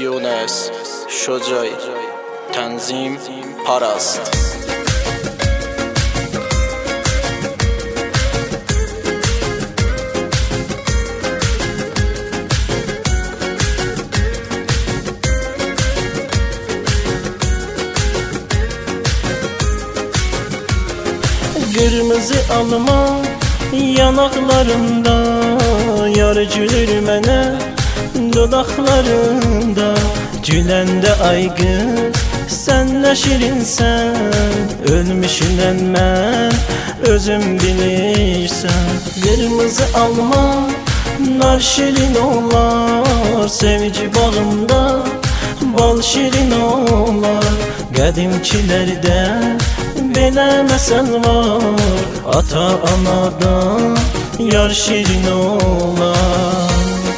یونس شجاعی تنظیم پرست. Kırmızı alma yanaklarında, yar gülür mənə dodaqlarında. Güləndə ay qız, sən nə şirinsən, ölmüşünən mən özüm bilirsən. Kırmızı alma nar şirin olar, sevgi bağında bal şirin olar. Qədimkilərdə belə məsəl var, ata-anadan yar şirin olar.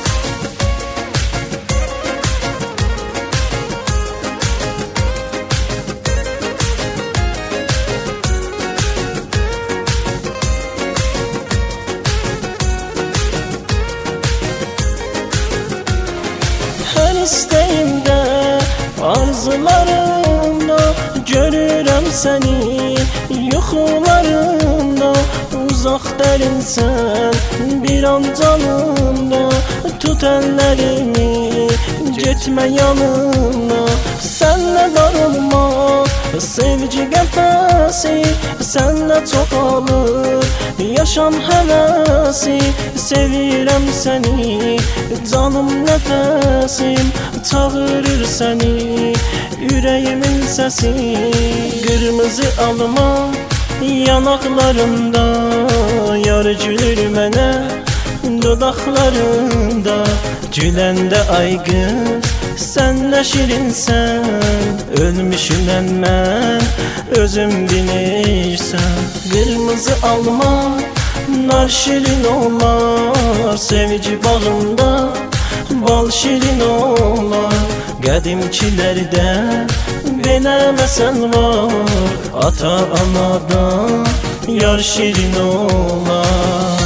Hər istəyimdə, arzularımda görürəm səni, yuxularımda. Uzaq dərinsən bir an canımda, tut əllərimi, getmə yanımda. Sənlə darılmaq, sevgi qəfəsi, sənlə çoxalır yaşam həvəsi. Sevirəm səni, canım nəfəsim, çağırır səni ürəyimin səsi. Kırmızı alma yanaklarında, yar gülür mənə dodaqlarında. Güləndə ay qız, sən nə şirinsən, ölmüşünən mən özüm bilirsən. Kırmızı alma nar şirin olar, sevgi bağında bal şirin olar. Qədimkilərdə belə məsəl var, ata-anadan yar şirin olar.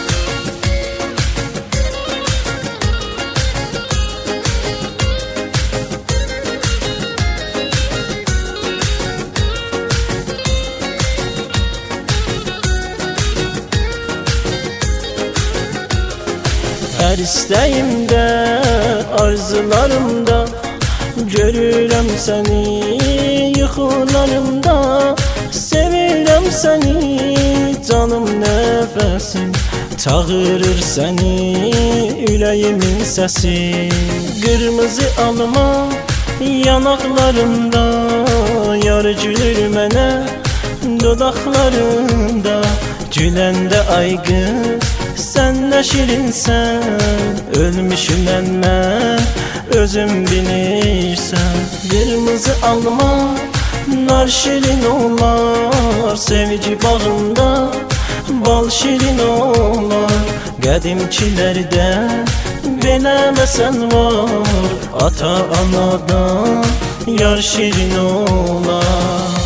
Hər istəyimdə, arzularımda görürəm səni, yuxularımda. Sevirəm səni, canım nəfəsim, çağırır səni ürəyimin səsi. Kırmızı alma yanaklarımda, yar gülür mənə dodaqlarında. Güləndə ay qız, sən nə şirinsən, ölmüşünən mən özüm bilirsən. Kırmızı alma nar şirin olar, sevgi bağında bal şirin olar. Qədimkilərdə belə məsəl var, ata-anadan yar şirin olar.